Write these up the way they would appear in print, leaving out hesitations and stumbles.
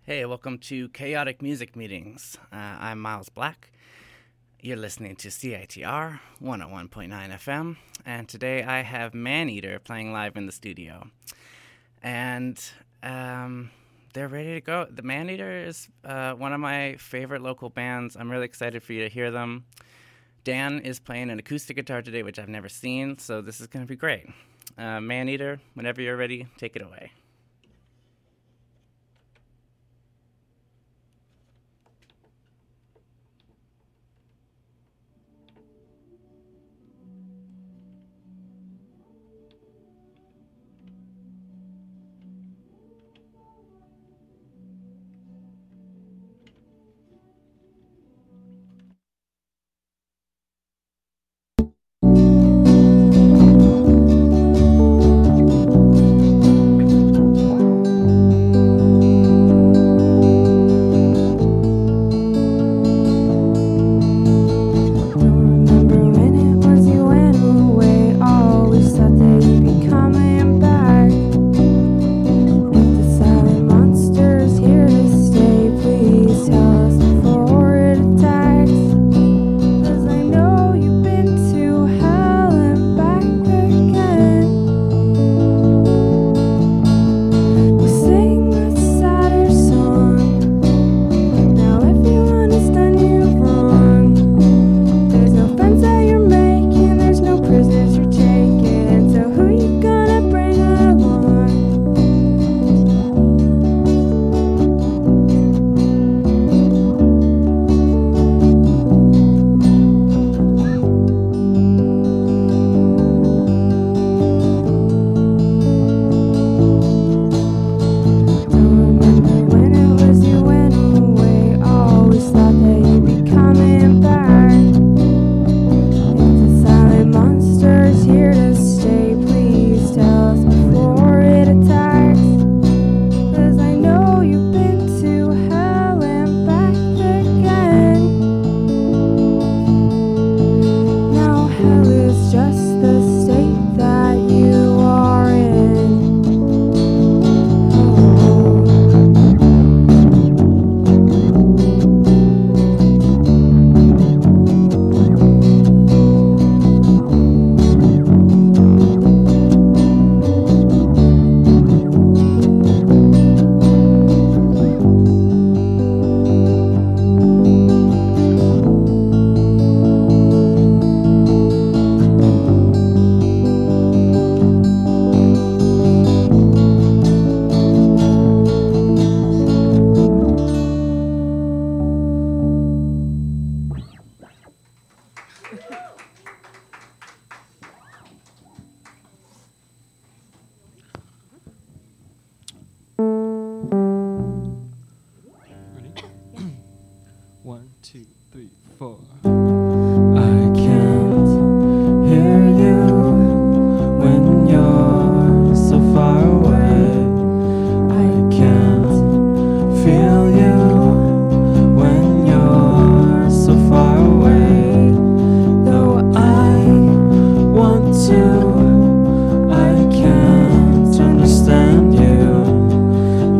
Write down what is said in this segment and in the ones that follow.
Hey, welcome to Chaotic Music Meetings. I'm Miles Black. You're listening to CITR 101.9 FM, and today I have Maneater playing live in the studio. And they're ready to go. The Maneater is one of my favorite local bands. I'm really excited for you to hear them. Dan is playing an acoustic guitar today, which I've never seen, so this is going to be great. Maneater, whenever you're ready, take it away.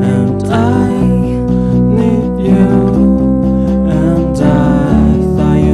Thought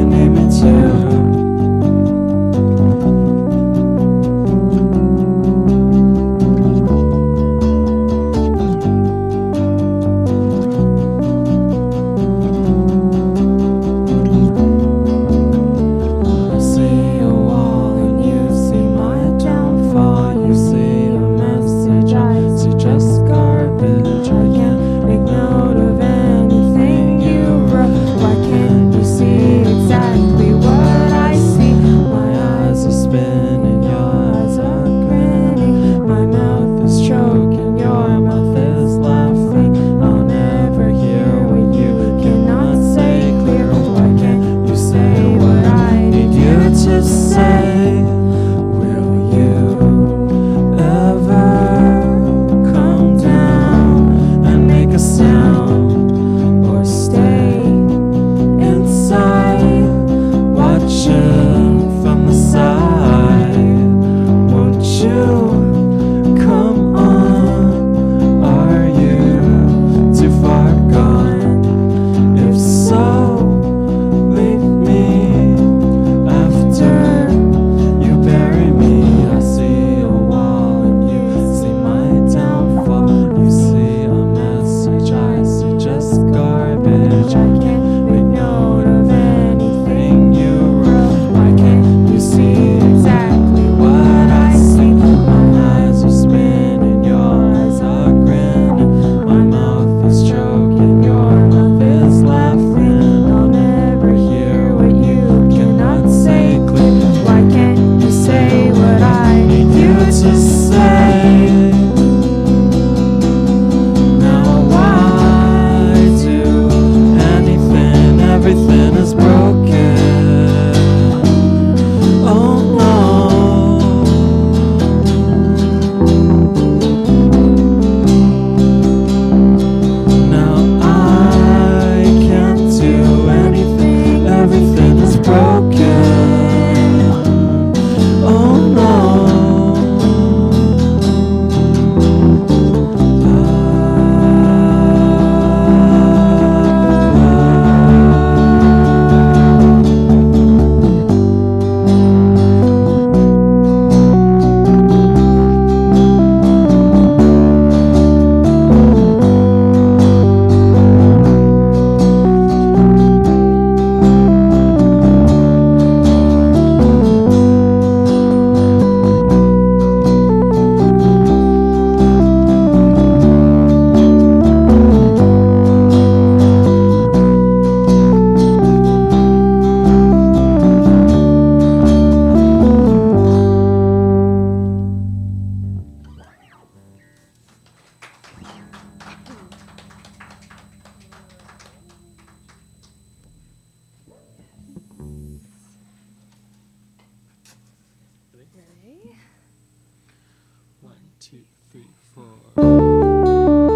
3, 4.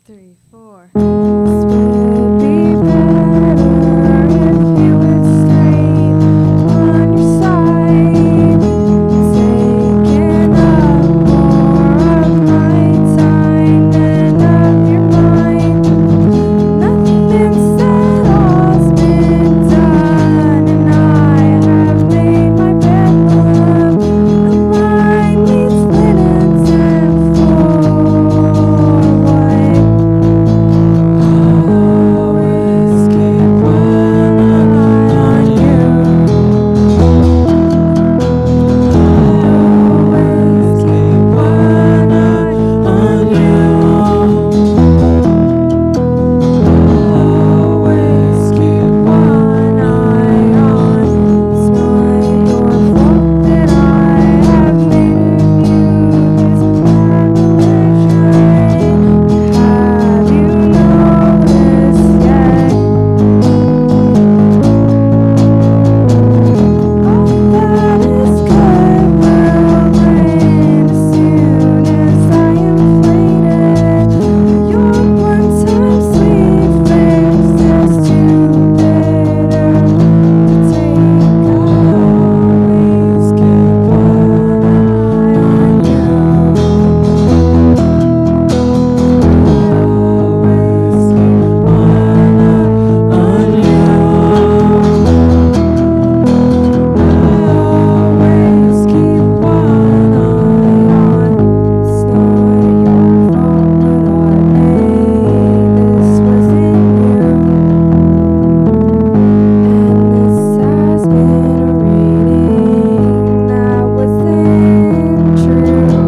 3, 4. This would be better if you would stay on your side, taking up more of my time and of your mind. Nothing said, all's been done, and I have made my bed, love. A line needs linens and for what? Always keep one eye on you. Always keep one eye on you. Always keep one eye on. It's not your fault that I have made of you this apparition. Have you noticed yet? All that is good will rain as soon as I am faded. Your one-time sweet face is too bitter to take. Always keep one eye on you. Always keep one eye on you. Always keep one eye on. It's not your fault what I made. This was in you, and this has been a reading that wasn't true.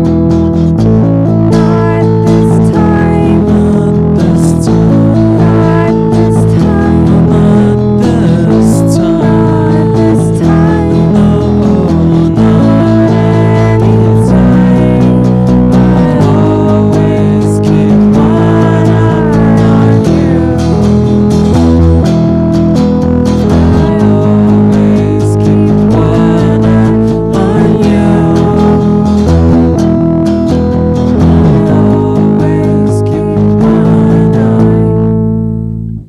Not this time. Not this time. Not this time. Not this time. Not this time. No, not any time. I'll always keep one eye on you. I always keep one eye on you. Always keep one eye.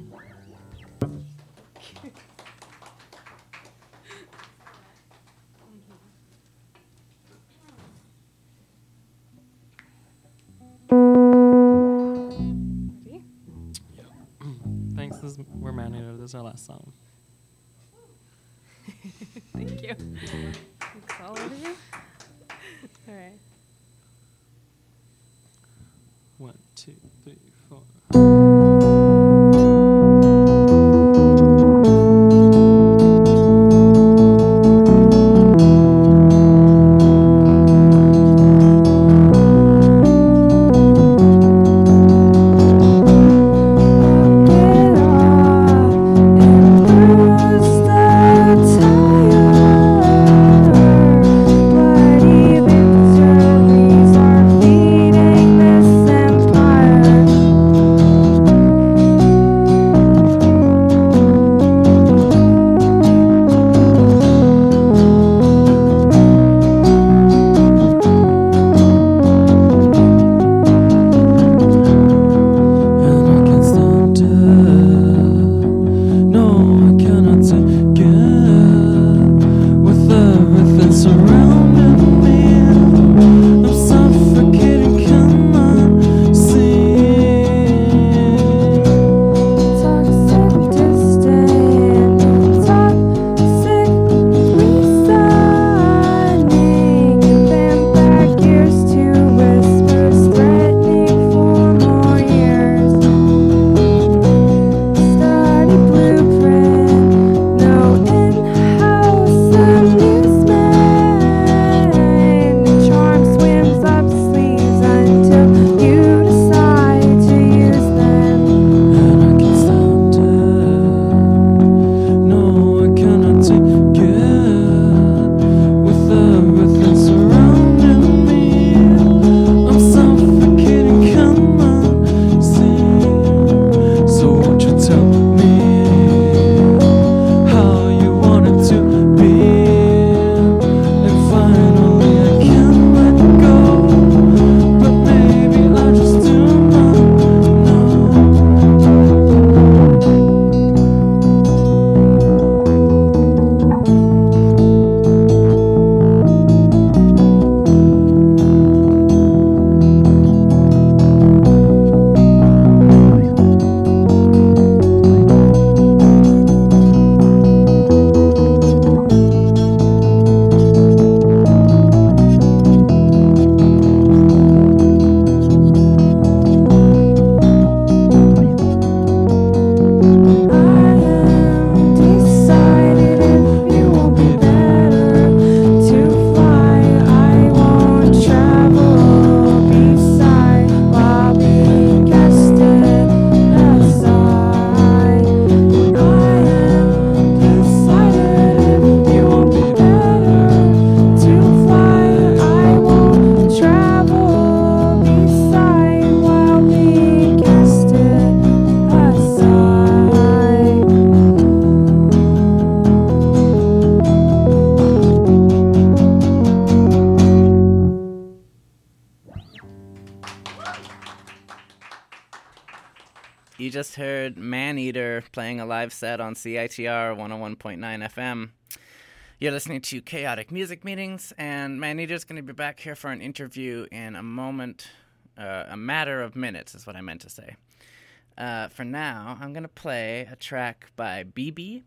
Ready? Thanks. We're Man-Eater. This is our last song. Thank you. Thanks, all of you. All right. 1, 2, 3, 4. Get off and bruise the tire. Bloody victories are feeding this empire. decided it won't be better to fly. I won't travel beside while being casted aside. I am decided it won't be better to fly. I won't travel beside while being casted aside. You just heard Maneater playing a live set on CITR 101.9 FM. You're listening to Chaotic Music Meetings, and Maneater's going to be back here for an interview in a moment, a matter of minutes is what I meant to say. For now, I'm going to play a track by BB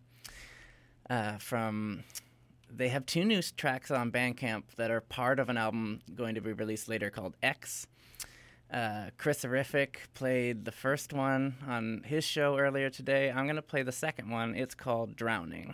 they have 2 new tracks on Bandcamp that are part of an album going to be released later called X. Chris Horrific played the first one on his show earlier today. I'm going to play the second one. It's called Drowning.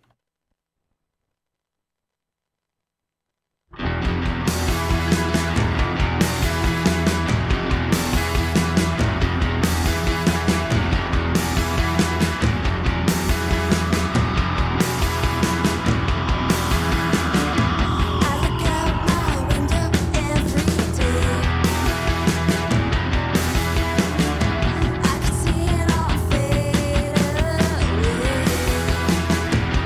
I look out my window every day. I can see it all fade away.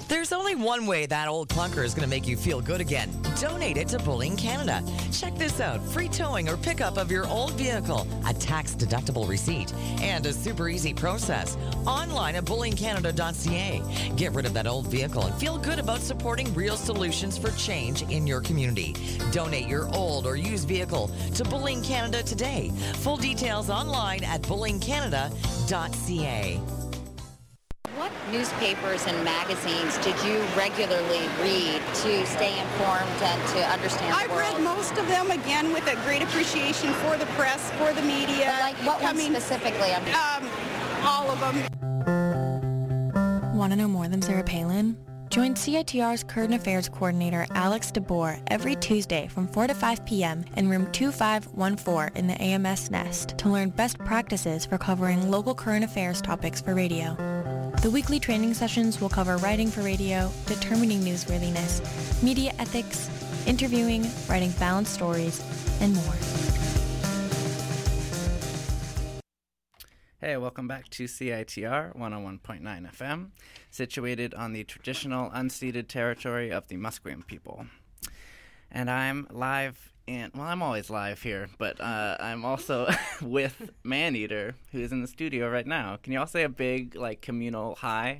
There's only one way that old clunker is going to make you feel good again. Donate it to Bullying Canada. Check this out. Free towing or pickup of your old vehicle, a tax-deductible receipt, and a super easy process. Online at bullyingcanada.ca. Get rid of that old vehicle and feel good about supporting real solutions for change in your community. Donate your old or used vehicle to Bullying Canada today. Full details online at bullyingcanada.ca. What newspapers and magazines did you regularly read to stay informed and to understand the I've world? read most of them, again, with a great appreciation for the press, for the media. But like what one specifically? All of them. Want to know more than Sarah Palin? Join CITR's Current Affairs Coordinator Alex DeBoer every Tuesday from 4 to 5 p.m. in room 2514 in the AMS Nest to learn best practices for covering local current affairs topics for radio. The weekly training sessions will cover writing for radio, determining newsworthiness, media ethics, interviewing, writing balanced stories, and more. Hey, welcome back to CITR 101.9 FM, situated on the traditional unceded territory of the Musqueam people. And I'm live I'm always live here, but I'm also with Maneater, who is in the studio right now. Can you all say a big, communal hi?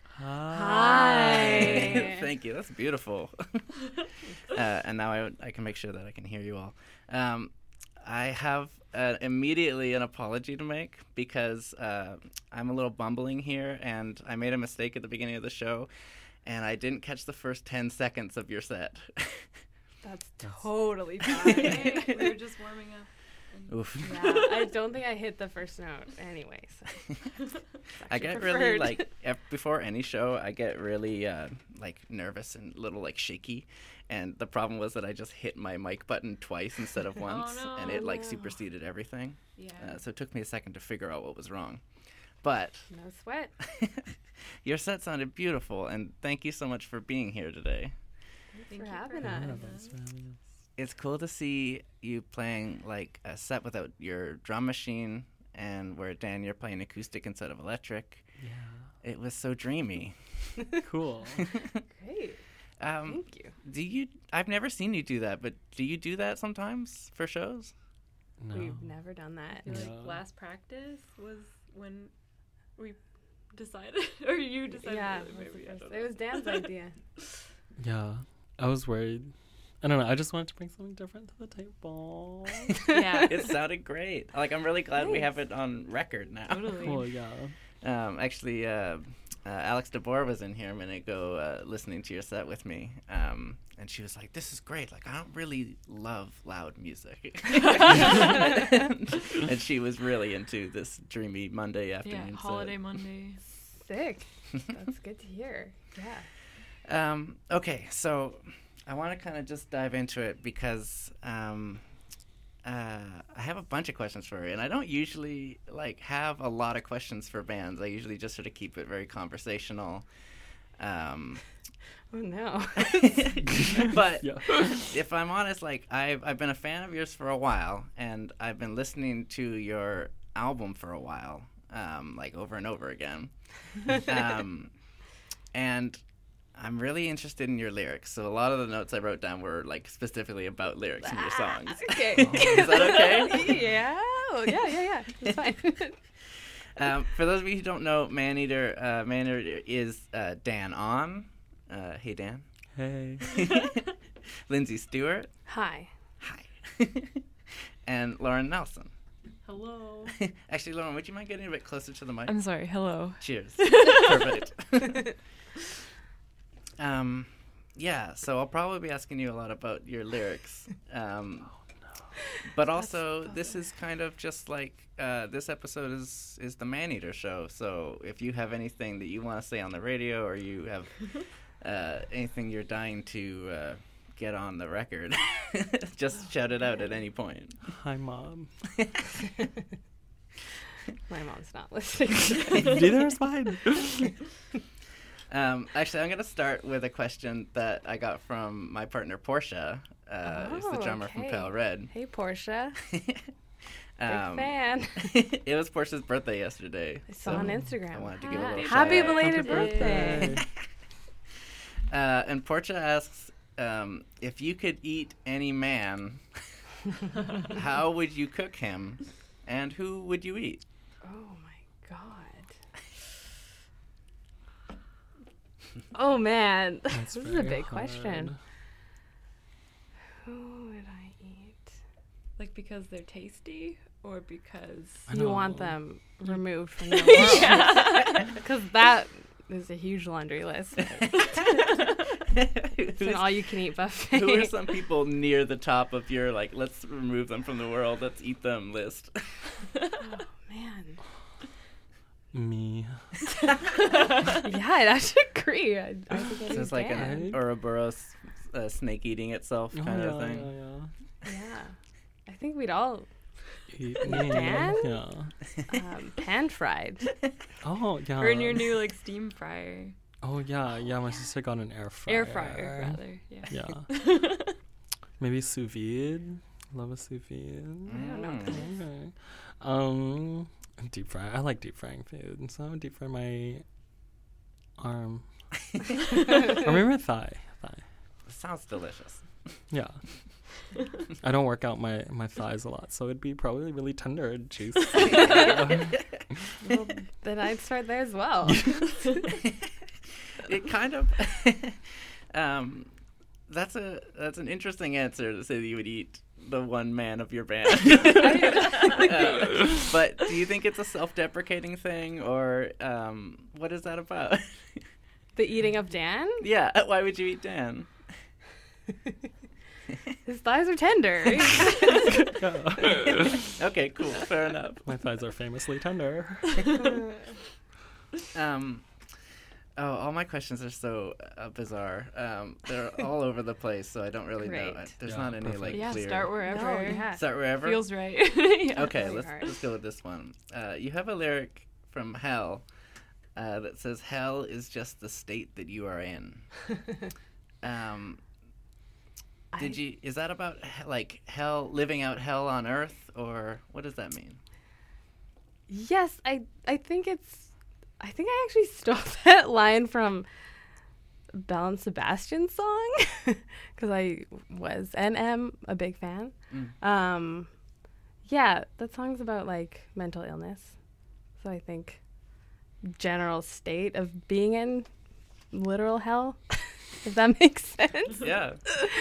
Hi. Thank you. That's beautiful. And now I can make sure that I can hear you all. I have immediately an apology to make because I'm a little bumbling here, and I made a mistake at the beginning of the show, and I didn't catch the first 10 seconds of your set. That's totally fine. We were just warming up. Oof. Yeah, I don't think I hit the first note anyway. So. I get really, before any show, I get really, nervous and a little, shaky. And the problem was that I just hit my mic button twice instead of once, and it, superseded everything. Yeah. So it took me a second to figure out what was wrong. But No sweat. your set sounded beautiful, and thank you so much for being here today. Thanks for having us. It's cool to see you playing a set without your drum machine, and where Dan, you're playing acoustic instead of electric. Yeah. It was so dreamy. Cool. Great. Thank you. I've never seen you do that, but do you do that sometimes for shows? No. We've never done that. Last practice was when we decided, or you decided. Yeah, maybe. it was Dan's idea. Yeah. I was worried. I don't know. I just wanted to bring something different to the table. Yeah. It sounded great. I'm really glad we have it on record now. Totally. Cool, yeah. Actually, Alex DeBoer was in here a minute ago listening to your set with me. And she was like, this is great. I don't really love loud music. And she was really into this dreamy Monday afternoon. Yeah, holiday Monday. Sick. That's good to hear. Yeah. Okay, so I want to kind of just dive into it because I have a bunch of questions for you, and I don't usually have a lot of questions for bands. I usually just sort of keep it very conversational. Oh no. But Yeah. if I'm honest, I've been a fan of yours for a while, and I've been listening to your album for a while, over and over again. And I'm really interested in your lyrics, so a lot of the notes I wrote down were specifically about lyrics in your songs. Okay. Is that okay? Yeah. Oh, yeah. It's fine. For those of you who don't know, Maneater is Dan On. Hey, Dan. Hey. Lindsay Stewart. Hi. Hi. And Lauren Nelson. Hello. Actually, Lauren, would you mind getting a bit closer to the mic? I'm sorry. Hello. Cheers. Perfect. Yeah, so I'll probably be asking you a lot about your lyrics. But also, this is kind of just this episode is the Maneater show. So if you have anything that you want to say on the radio, or you have anything you're dying to get on the record, just shout it out at any point. Hi, Mom. My mom's not listening. Neither is mine. Actually, I'm going to start with a question that I got from my partner, Portia, who's the drummer from Pale Red. Hey, Portia. Big fan. It was Portia's birthday yesterday. I saw on Instagram. I wanted to give a little Happy shout out. belated Happy birthday. And Portia asks, if you could eat any man, how would you cook him, and who would you eat? Oh my god. Oh man, That's this is a very big hard. question. Who would I eat? Like because they're tasty or because I You want know. them removed from the world? Because that is a huge laundry list. It's an all-you-can-eat buffet. Who are some people near the top of your, like, let's remove them from the world, let's eat them list? Man. Me. Yeah, I'd actually agree. I think I'd So eat it's like Dan. an Ouroboros snake eating itself kind of thing. Yeah. I think we'd all Eat Dan? Yeah. pan-fried. Oh, yeah. or in your new like steam fryer, Oh, yeah. Yeah, my sister got an air fryer. air fryer rather. Yeah. Yeah. Maybe sous vide. Love a sous vide. Okay. Deep fry. I like deep frying food, so I would deep fry my arm. Or maybe my thigh. Sounds delicious. Yeah. I don't work out my thighs a lot, so it'd be probably really tender and juicy. Well, then I'd start there as well. It kind of that's an interesting answer to say that you would eat the one man of your band. But do you think it's a self-deprecating thing, or what is that about? The eating of Dan? Yeah, why would you eat Dan? His thighs are tender. Okay, cool, fair enough. My thighs are famously tender. All my questions are so bizarre. They're all over the place, so I don't really know. Great. There's Yeah, not any perfect. like Yeah, clear. start wherever. No, yeah. Start wherever. Feels right. Yeah. Okay, Really let's hard. go with this one. You have a lyric from Hell that says, "Hell is just the state that you are in." Is that about like hell, living out hell on earth, or what does that mean? Yes, I think I actually stole that line from Belle and Sebastian's song because I was and am a big fan. Yeah, that song's about like mental illness. So I think general state of being in literal hell, if that makes sense. Yeah.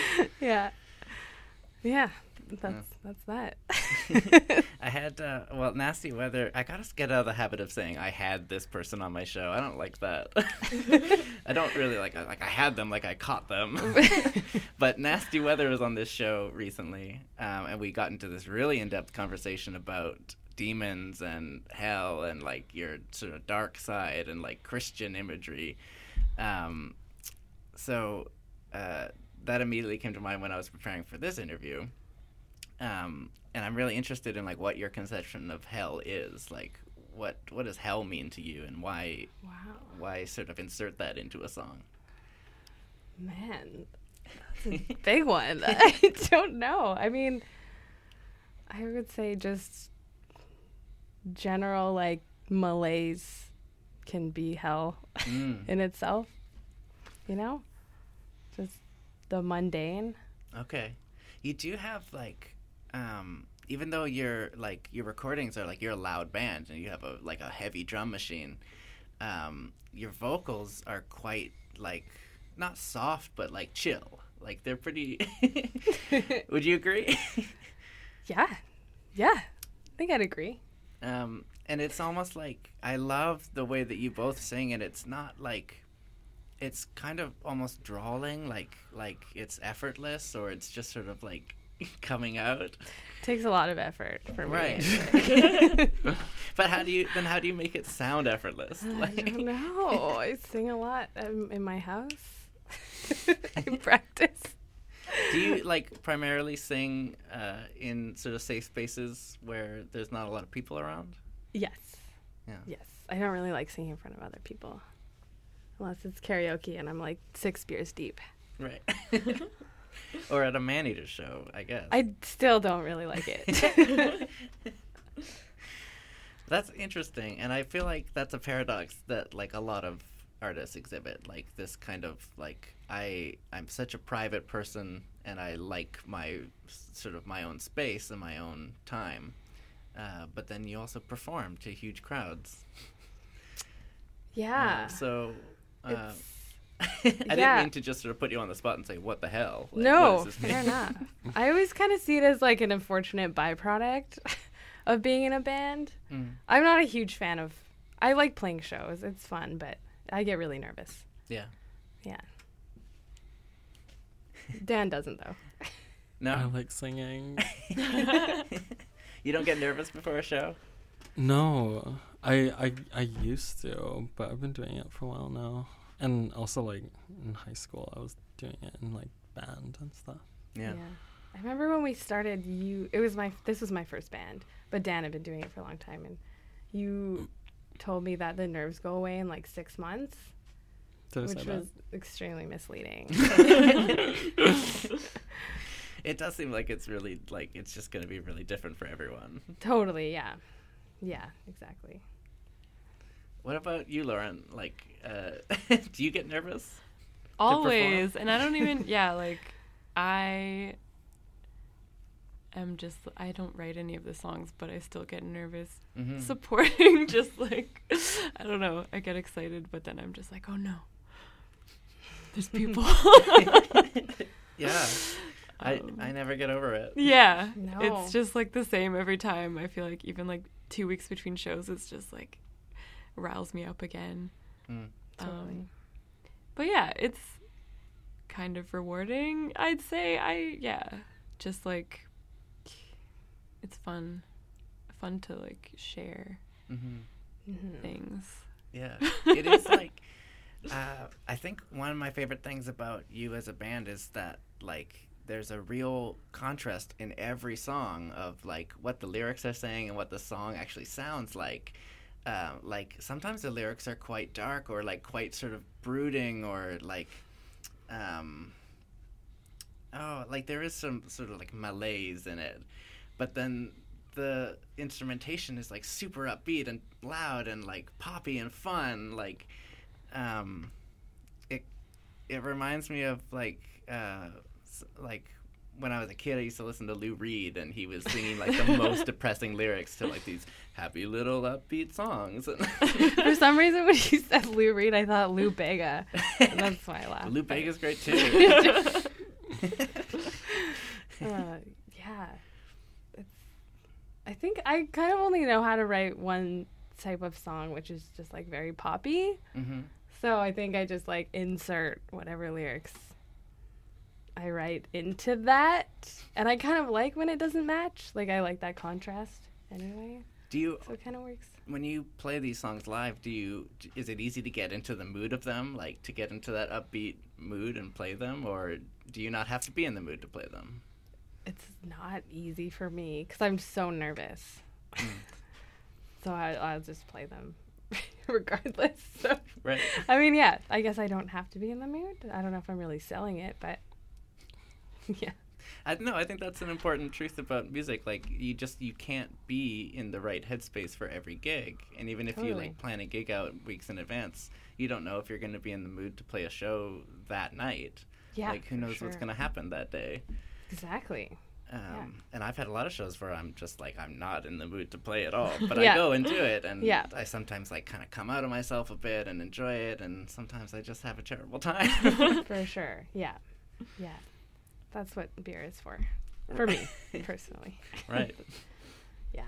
Yeah. That's that. I had Nasty Weather. I gotta get out of the habit of saying I had this person on my show. I don't like that. I don't really like I had them, like I caught them. But Nasty Weather was on this show recently, and we got into this really in-depth conversation about demons and hell and like your sort of dark side and like Christian imagery. So that immediately came to mind when I was preparing for this interview. And I'm really interested in like what your conception of hell is. Like, what does hell mean to you, and why sort of insert that into a song? Man, that's a big one. I don't know. I mean, I would say just general like malaise can be hell in itself. You know, just the mundane. Okay, you do have like. Even though your recordings are like you're a loud band and you have a heavy drum machine, your vocals are quite like not soft but like chill. Like they're pretty. Would you agree? Yeah, I think I'd agree. And it's almost like I love the way that you both sing, and it's not like it's kind of almost drawling, like it's effortless, or it's just sort of like coming out. Takes a lot of effort for me. Right. But how do you make it sound effortless? I don't know. I sing a lot in my house. I practice. Do you like primarily sing in sort of safe spaces where there's not a lot of people around? Yes. Yeah. Yes. I don't really like singing in front of other people. Unless it's karaoke and I'm like 6 beers deep. Right. Or at a Maneater show, I guess. I still don't really like it. That's interesting, and I feel like that's a paradox that like a lot of artists exhibit, like this kind of like I'm such a private person and I like my sort of my own space and my own time, but then you also perform to huge crowds. Yeah. So I Yeah. didn't mean to just sort of put you on the spot and say, what the hell? Like, No, what does this fair mean? enough. I always kind of see it as like an unfortunate byproduct of being in a band. I'm not a huge fan of. I like playing shows; it's fun, but I get really nervous. Yeah. Yeah. Dan doesn't though. I No? like singing. You don't get nervous before a show? No, I used to, but I've been doing it for a while now. And also, like, in high school, I was doing it in, like, band and stuff. Yeah. I remember when we started. This was my first band, but Dan had been doing it for a long time, and you told me that the nerves go away in like 6 months, Did I say which that? was extremely misleading. It does seem like it's really, like, it's just going to be really different for everyone. Totally, yeah. Yeah, exactly. What about you, Lauren? Like, do you get nervous? Always. And I don't even, like, I don't write any of the songs, but I still get nervous supporting, just like, I don't know, I get excited, but then I'm just like, oh no, there's people. Yeah. I never get over it. Yeah. No. It's just like the same every time. I feel like even like 2 weeks between shows, it's just like riles me up again. Totally. But yeah, it's kind of rewarding, I'd say. Just like it's fun to like share things. Yeah. It is like, I think one of my favorite things about you as a band is that, like, there's a real contrast in every song of, like, what the lyrics are saying and what the song actually sounds like. Like, sometimes the lyrics are quite dark or, like, quite sort of brooding or, like, like, there is some sort of, like, malaise in it. But then the instrumentation is, like, super upbeat and loud and, like, poppy and fun. Like, it reminds me of, like when I was a kid, I used to listen to Lou Reed, and he was singing like the most depressing lyrics to like these happy little upbeat songs. For some reason, when you said Lou Reed, I thought Lou Bega. And that's why I laughed. Lou Bega's great too. Yeah. I think I kind of only know how to write one type of song, which is just like very poppy. So I think I just like insert whatever lyrics I write into that, and I kind of like when it doesn't match. Like, I like that contrast anyway. So it kind of works. When you play these songs live, is it easy to get into the mood of them, like to get into that upbeat mood and play them, or do you not have to be in the mood to play them? It's not easy for me because I'm so nervous. So I'll just play them regardless. So, right. I mean, yeah, I guess I don't have to be in the mood. I don't know if I'm really selling it, but yeah. I think that's an important truth about music. Like, you can't be in the right headspace for every gig. And even if you like plan a gig out weeks in advance, you don't know if you're going to be in the mood to play a show that night. Yeah. Like, who knows what's going to happen that day. Exactly. And I've had a lot of shows where I'm just like, I'm not in the mood to play at all, but Yeah. I go and do it, and Yeah. I sometimes like kind of come out of myself a bit and enjoy it, and sometimes I just have a terrible time. For sure. Yeah. Yeah. That's what beer is for me, personally. Right. Yeah.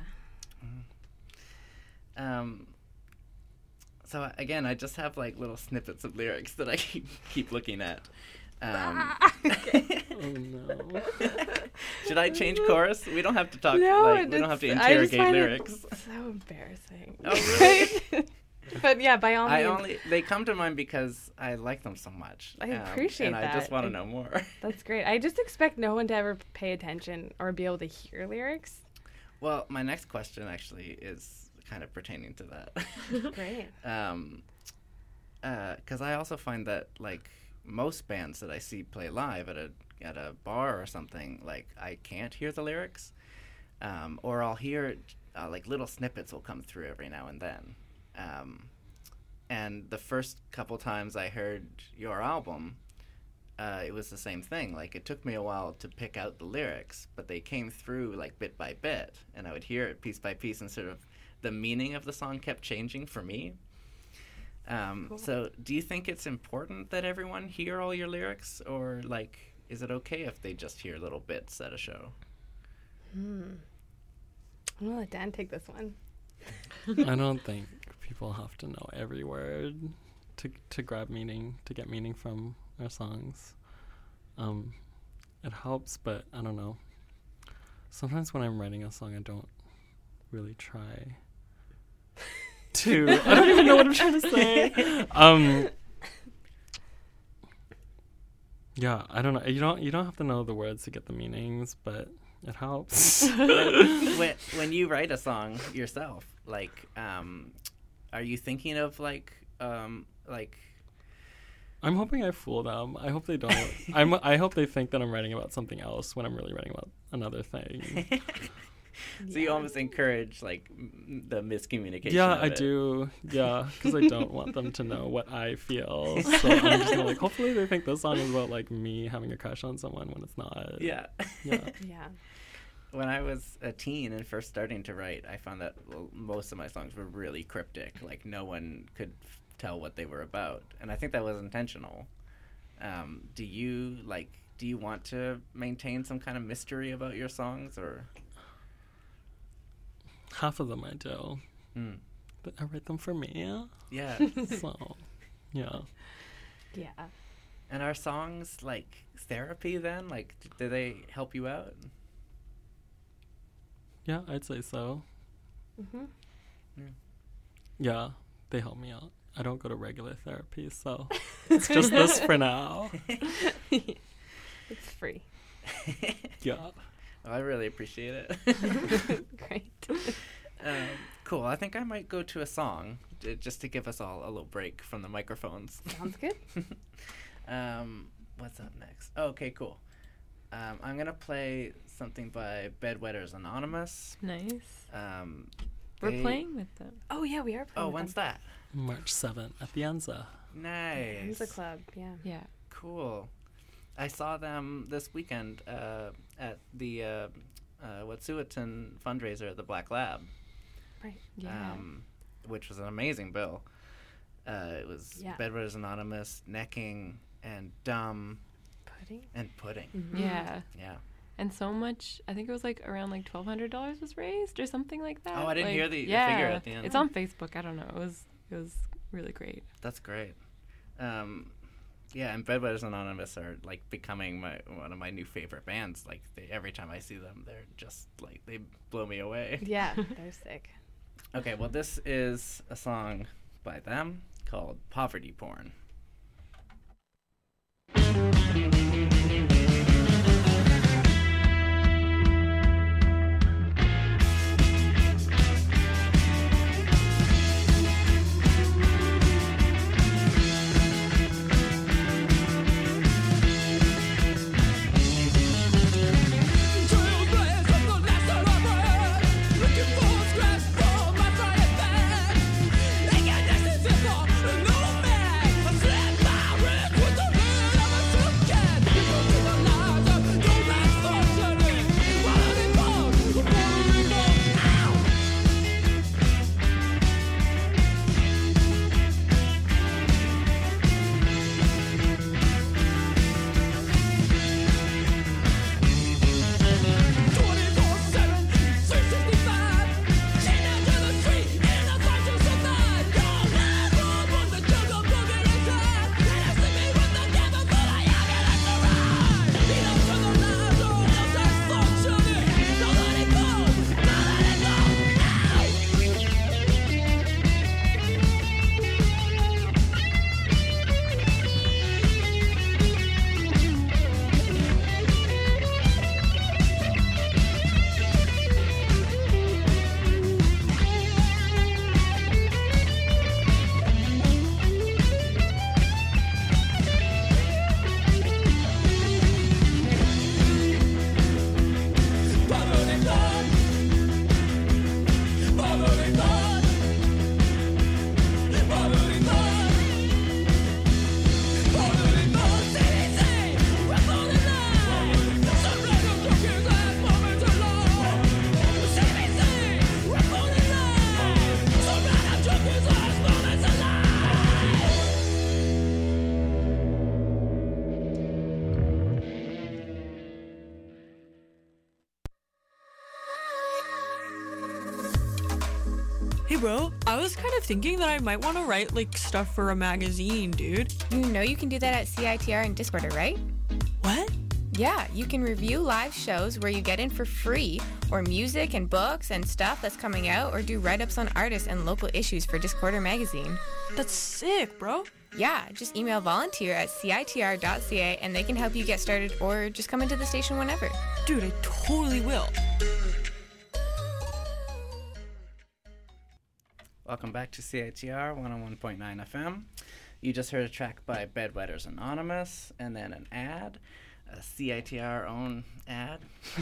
So again, I just have like little snippets of lyrics that I keep looking at. Oh no. Should I change chorus? We don't have to talk. No, we don't have to I just interrogate find lyrics. it so embarrassing. Oh, really? But yeah, by all means. They come to mind because I like them so much. I appreciate and that. I just want to know more. That's great. I just expect no one to ever pay attention or be able to hear lyrics. Well, my next question actually is kind of pertaining to that. Great. Because I also find that like most bands that I see play live at a bar or something, like I can't hear the lyrics, or I'll hear like little snippets will come through every now and then. And the first couple times I heard your album, it was the same thing. Like, it took me a while to pick out the lyrics, but they came through like bit by bit, and I would hear it piece by piece, and sort of the meaning of the song kept changing for me. So do you think it's important that everyone hear all your lyrics, or like, is it okay if they just hear little bits at a show? I'm gonna let Dan take this one. I don't think people have to know every word to grab meaning, to get meaning from our songs. It helps, but I don't know. Sometimes when I'm writing a song, I don't really try to. I don't even know what I'm trying to say. Yeah, I don't know. You don't have to know the words to get the meanings, but it helps. when you write a song yourself, like, are you thinking of like I'm hoping I fool them. I hope they don't. I hope they think that I'm writing about something else when I'm really writing about another thing. So you almost encourage like the miscommunication. Yeah, of I it. do. Yeah, because I don't want them to know what I feel. So I'm just gonna like, hopefully they think this song is about like me having a crush on someone when it's not. Yeah. Yeah. Yeah. When I was a teen and first starting to write, I found that most of my songs were really cryptic. Like, no one could tell what they were about, and I think that was intentional. Do you want to maintain some kind of mystery about your songs, or? Half of them I do. But I write them for me. Yeah. So, yeah. Yeah. And are songs like therapy then? Like, do they help you out? Yeah, I'd say so. Mm-hmm. Yeah, they help me out. I don't go to regular therapy, so it's just this for now. It's free. Yeah. Well, I really appreciate it. Great. Cool. I think I might go to a song just to give us all a little break from the microphones. Sounds good. What's up next? Oh, okay, cool. I'm going to play something by Bedwetters Anonymous. Nice. They- We're playing with them. Oh yeah, we are playing. Oh, with when's them. that? March 7th at the Enza. Nice. It's a club. Yeah. Yeah. Cool. I saw them this weekend at the Wet'suwet'en fundraiser at the Black Lab. Right. Yeah. Which was an amazing bill. It was Bedwetters Anonymous, Necking, and Dumb, Pudding. and Pudding. Mm-hmm. Yeah. Yeah. And so much, I think it was like around like $1,200 was raised or something like that. Oh, I didn't Like, hear the figure at the end. It's on Facebook. I don't know. It was really great. That's great. Yeah, and Bedwetters Anonymous are like becoming one of my new favorite bands. Like, every time I see them, they're just like, they blow me away. Yeah, they're sick. Okay, well, this is a song by them called Poverty Porn. No man, I slap my wrist with the red of a suitcase. Hey, bro, I was kind of thinking that I might want to write, like, stuff for a magazine, dude. You know you can do that at CITR and Discorder, right? What? Yeah, you can review live shows where you get in for free, or music and books and stuff that's coming out, or do write-ups on artists and local issues for Discorder magazine. That's sick, bro. Yeah, just email volunteer@citr.ca and they can help you get started, or just come into the station whenever. Dude, I totally will. Welcome back to CITR 101.9 FM. You just heard a track by Bedwetters Anonymous, and then an ad, a CITR own ad.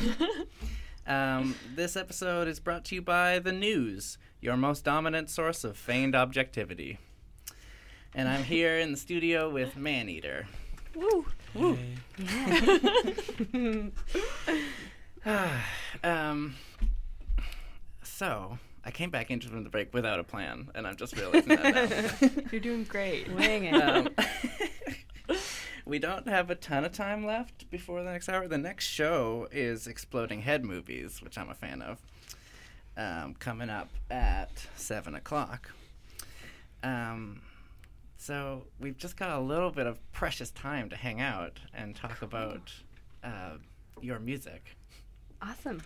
This episode is brought to you by The News, your most dominant source of feigned objectivity. And I'm here in the studio with Maneater. Woo. Woo. So, I came back into from the break without a plan, and I'm just realizing that now. You're doing great. Wing it. We don't have a ton of time left before the next hour. The next show is Exploding Head Movies, which I'm a fan of, coming up at 7 o'clock. So we've just got a little bit of precious time to hang out and talk about your music. Awesome.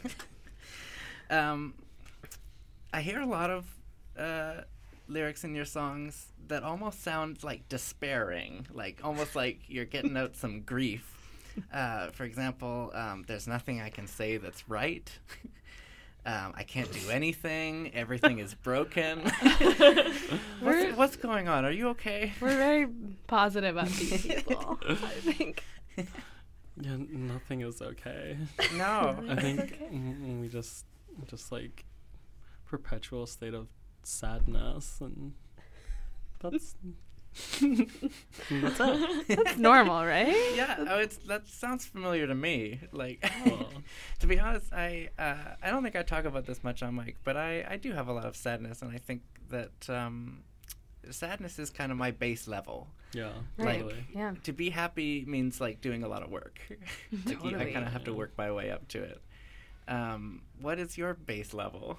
I hear a lot of lyrics in your songs that almost sound like despairing, like almost like you're getting out some grief. For example, there's nothing I can say that's right. I can't do anything. Everything is broken. What's going on? Are you okay? We're very positive upbeat people, I think. Yeah, nothing is okay. No. I think we just like perpetual state of sadness, and that's that's it. That's normal, right? Yeah, that sounds familiar to me. Like, Well, to be honest, I don't think I talk about this much on mic, but I do have a lot of sadness, and I think that sadness is kind of my base level. yeah, Right. totally. Yeah. To be happy means like doing a lot of work. Like, I Totally. kind of have to work my way up to it. What is your base level?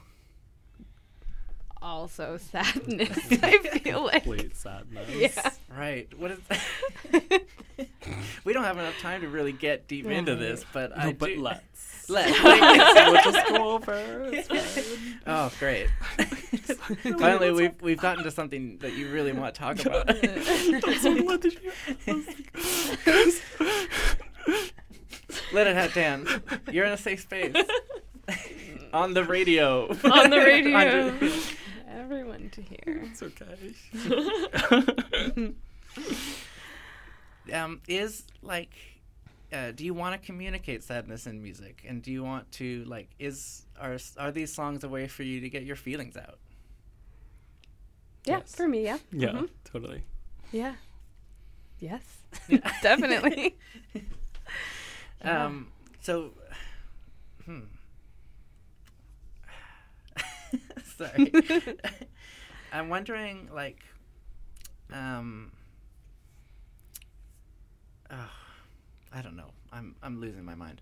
Also sadness, I feel like. Complete sadness. Yeah. Right. What is? We don't have enough time to really get deep into this, but No, I but do. let's. We'll just go over. It's fine. Oh, great! Finally, we've gotten to something that you really want to talk about. What did you? Let it hat, Dan. You're in a safe space. On the radio. On the radio. Everyone to hear. It's okay. Is like, do you want to communicate sadness in music, and do you want to like, are these songs a way for you to get your feelings out? Yeah, Yes. for me, yeah. Yeah, Mhm. totally. Yeah. Yes. Definitely. So, sorry. I'm wondering, like, I don't know. I'm losing my mind.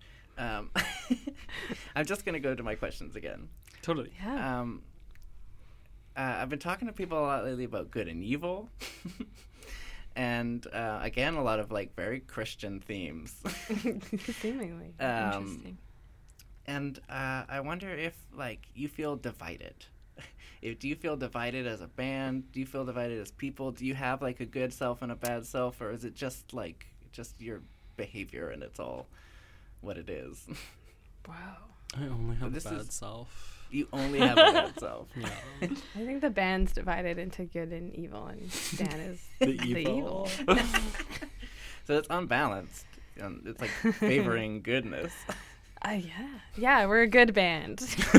I'm just gonna go to my questions again. Totally. Yeah. I've been talking to people a lot lately about good and evil. And again, a lot of like very Christian themes. Seemingly. Um, Interesting. And I wonder if like you feel divided. Do you feel divided as a band? Do you feel divided as people? Do you have like a good self and a bad self, or is it just like just your behavior and it's all what it is? Wow. I only have This a bad is- self. You only have a bad self. Yeah. I think the band's divided into good and evil, and Dan is The the evil. So it's unbalanced. It's like favoring goodness. Yeah. Yeah, we're a good band.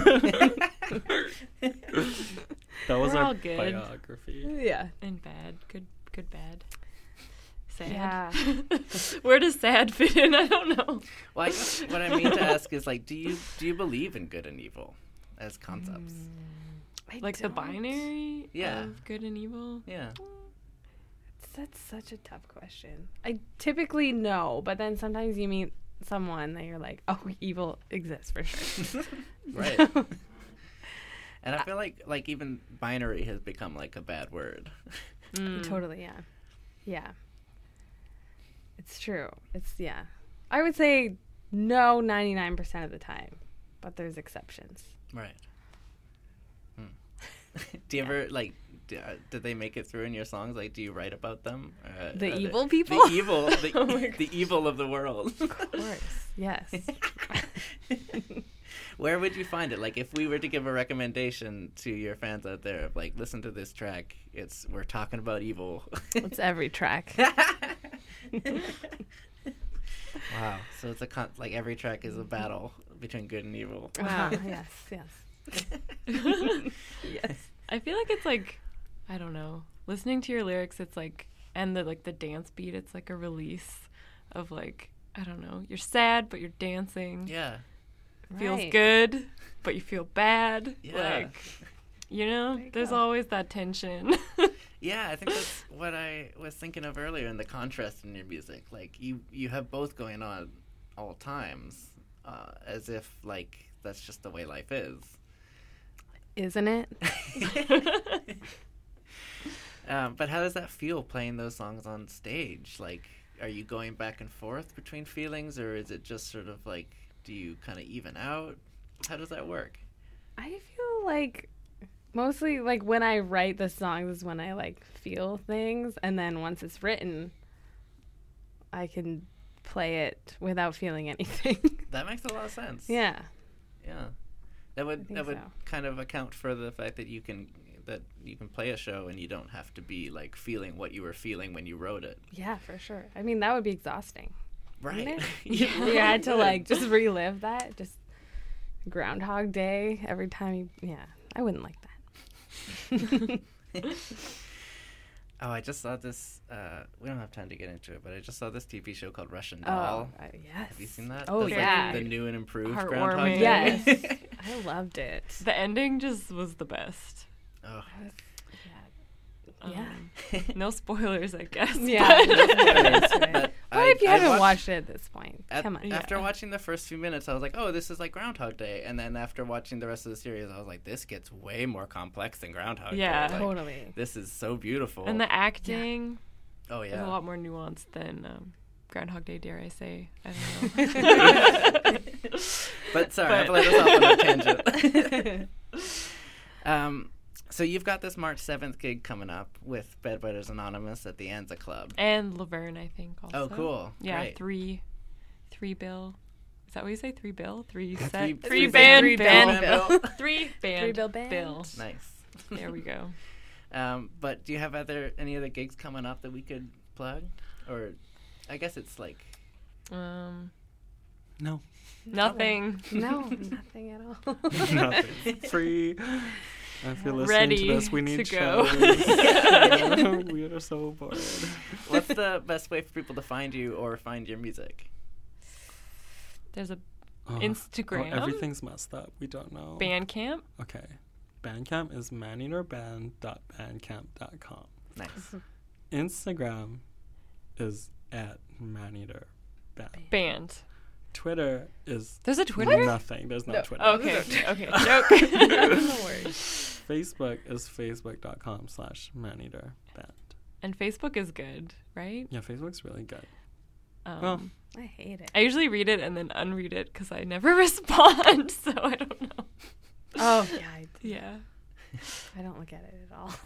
That was We're our all good. biography. Yeah. And bad. Good, bad. Sad. Yeah. Where does sad fit in? I don't know. Well, I guess what I mean to ask is like, do you believe in good and evil as concepts? Like the binary Yeah. of good and evil? Yeah. That's such a tough question. I typically no, but then sometimes you meet someone that you're like, oh, evil exists for sure. Right. And I feel like even binary has become like a bad word. Totally, yeah. Yeah. It's true. Yeah. I would say no 99% of the time, but there's exceptions. Right. Do you ever like? Did they make it through in your songs? Like, do you write about them? The evil people? The evil. Oh my The evil of the world. Of course. Yes. Where would you find it? Like, if we were to give a recommendation to your fans out there, of like, listen to this track. We're talking about evil. It's every track. Wow. So it's like every track is a battle between good and evil. Wow. Yes. Yes. I feel like it's like, I don't know, listening to your lyrics, it's like, and the dance beat, it's like a release of like, I don't know, you're sad, but you're dancing. Yeah. Feels Right. good, but you feel bad. Yeah. Like, there's go. always that tension. Yeah, I think that's what I was thinking of earlier in the contrast in your music. Like, you have both going on all times, as if, like, that's just the way life is. Isn't it? But how does that feel playing those songs on stage? Like, are you going back and forth between feelings, or is it just sort of like, do you kind of even out? How does that work? I feel like mostly like when I write the songs is when I like feel things, and then once it's written, I can play it without feeling anything. That makes a lot of sense. Yeah. Yeah. That would think so. kind of account for the fact that you can play a show and you don't have to be like feeling what you were feeling when you wrote it. Yeah, for sure. I mean, that would be exhausting. Right. Wouldn't it? You had to like just relive that, just Groundhog Day every time you. Yeah, I wouldn't like that. Oh, I just saw this. We don't have time to get into it, but I just saw this TV show called Russian Doll. Yes. Have you seen that? Oh, That's yeah. Like the new and improved Heartwarming. Groundhog Day. Yes. I loved it. The ending just was the best. Oh. Yeah. No spoilers, I guess. Yeah. But But if you haven't watched it at this point, come on. After watching the first few minutes, I was like, oh, this is like Groundhog Day. And then after watching the rest of the series, I was like, this gets way more complex than Groundhog Yeah. Day. Like, Totally. This is so beautiful. And the acting oh, is yeah. a lot more nuanced than Groundhog Day, dare I say. I don't know. But sorry, I've let us off on a tangent. So you've got this March 7th gig coming up with Bedwetters Anonymous at the Anza Club. And Laverne, I think, also. Oh, cool. Yeah, Great. three bill. Is that what you say? 3 bill? Three three band three bill. band bill. 3 band Three bill band. bill. Nice. There we go. But do you have any other gigs coming up that we could plug? Or I guess it's like... No. Nothing. No, nothing at all. Nothing. Free. If you're listening Ready to this, we need to go. shows. We are so bored. What's the best way for people to find you or find your music? There's a Oh, Instagram. Oh, everything's messed up. We don't know. Bandcamp. Okay. Bandcamp is maneaterband.bandcamp.com. Nice. Instagram is at maneaterband. Band. Twitter is There's a Twitter? nothing. There's no Twitter. Okay. Okay. Joke. No worries. Facebook is facebook.com/maneaterband. And Facebook is good, right? Yeah, Facebook's really good. Um, I hate it. I usually read it and then unread it because I never respond, so I don't know. Oh, yeah. Yeah. I don't look at it at all.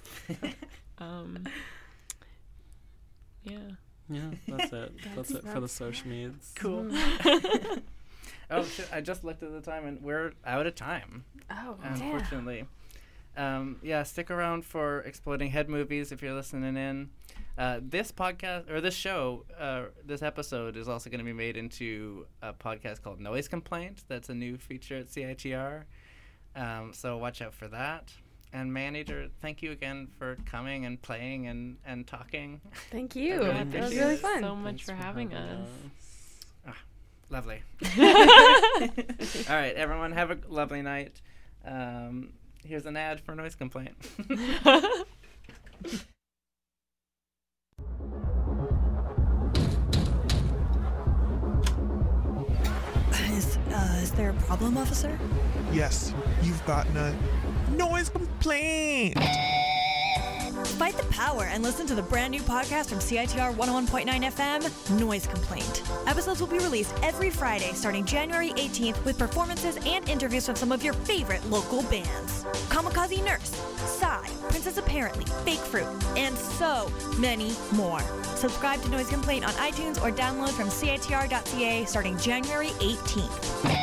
Yeah. Yeah, that's it. That's it for the social medias. Cool. Oh, shit. I just looked at the time, and we're out of time, Oh, unfortunately. Yeah, stick around for Exploding Head Movies if you're listening in. This podcast, or this show, this episode is also going to be made into a podcast called Noise Complaint. That's a new feature at CITR. So watch out for that. And Maneater, thank you again for coming and playing and talking. Thank you. really That was appreciate really it. fun. So much for having us. Lovely. All right, everyone, have a lovely night. Here's an ad for Noise Complaint. Is there a problem, officer? Yes, you've gotten a Noise complaint. Fight the power and listen to the brand new podcast from CITR 101.9 FM, Noise Complaint. Episodes will be released every Friday starting January 18th with performances and interviews from some of your favorite local bands. Kamikaze Nurse, Psy, Princess Apparently, Fake Fruit, and so many more. Subscribe to Noise Complaint on iTunes or download from CITR.ca starting January 18th.